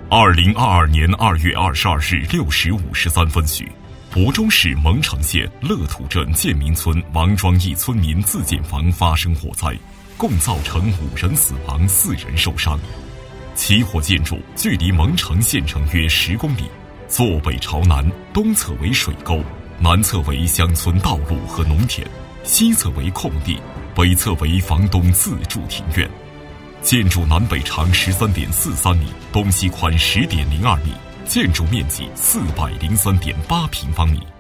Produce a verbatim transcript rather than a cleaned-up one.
二零二二年二月二十二日六时五十三分许，亳州市蒙城县乐土镇建民村王庄一村民自建房发生火灾，共造成五人死亡，四人受伤。起火建筑距离蒙城县城约十公里，坐北朝南，东侧为水沟，南侧为乡村道路和农田，西侧为空地，北侧为房东自住庭院。建筑南北长 十三点四三米，东西宽 十点零二米，建筑面积 四百零三点八平方米。